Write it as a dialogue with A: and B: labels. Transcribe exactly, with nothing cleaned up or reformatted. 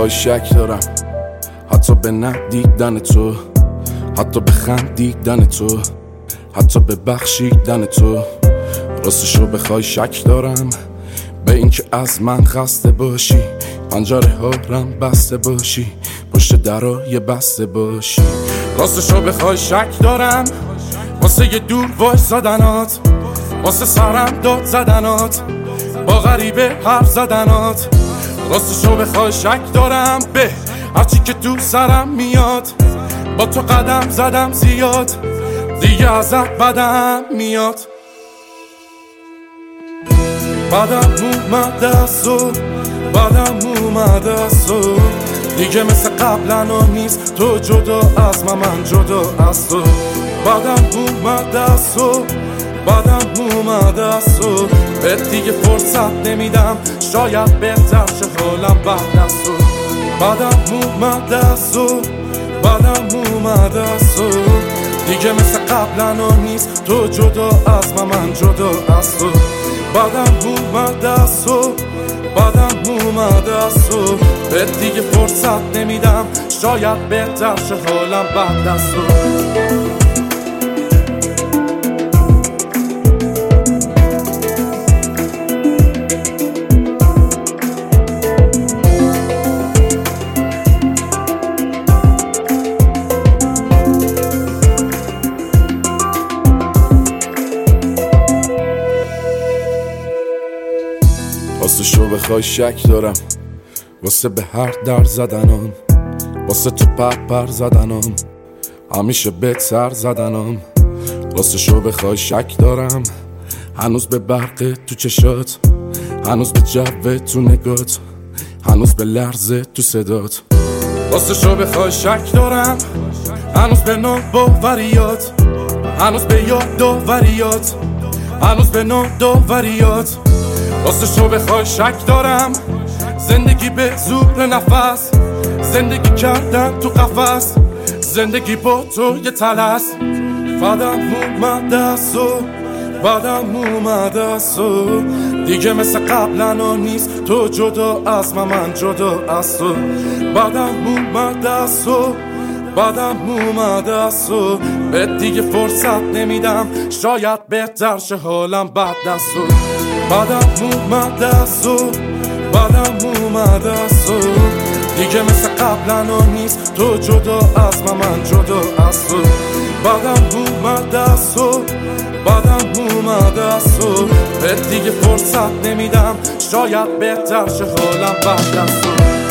A: بخوای شک دارم، حتی به ندیدن تو، حتی به خندیدن تو، حتی به بخشیدن تو. راستشو بخوای شک دارم به اینکه از من خسته باشی، پنجره ها رم بسته باشی، پشت درای بسته باشی. راستشو بخوای شک دارم واسه یه دور وایسادنات، واسه سرم داد زدنات، با غریبه حرف زدنات. راستشو بخوای شک دارم به هرچی که تو سرم میاد، با تو قدم زدم زیاد، دیگه ازت بدم میاد. بدم اومد از تو، بدم اومد از تو، دیگه مثل قبلنا نیست تو جدا از من، من جدا از تو. بدم اومد از تو، بدم اومد از تو، بهت دیگه فرصت نمیدم، شاید بهتر شه حالم بعد از تو. بدم اومد از تو، بدم اومد از تو، دیگه مثل قبلنا نیست تو جدا از من، من جدا از تو. بدم اومد از تو، بدم اومد از تو، بهت دیگه فرصت نمیدم، شاید بهتر شه حالم بعد از تو. راستشو بخوای شک دارم واسه به هر در زدنم، واسه تو پر پر زدنم، همیشه بهت سر زدنم. راستشو بخوای شک دارم هنوز به برق تو چشات، هنوز به جو تو نگات، هنوز به لرزه تو صدات. راستشو بخوای شک دارم هنوز به ناباوریات، هنوز به یاد داوریات، هنوز به ناداوریات. راستشو بخوای شک دارم زندگی به زور نفس، زندگی کردن تو قفس، زندگی با تو یه تلس. بدم اومد از تو، بدم اومد از تو، دیگه مثل قبلنا نیست تو جدا از من، من جدا از تو. بدم اومد از تو، بدم اومد از تو، بهت دیگه فرصت نمیدم، شاید بهتر شه حالم بعد از تو. بدم اومد از تو، بدم اومد از تو، دیگه مثل قبلنا نیست تو جدا از من، من جدا از تو. بدم اومد از تو، بدم اومد از تو، بهت دیگه فرصت نمیدم، شاید بهتر شه حالم بعد از تو.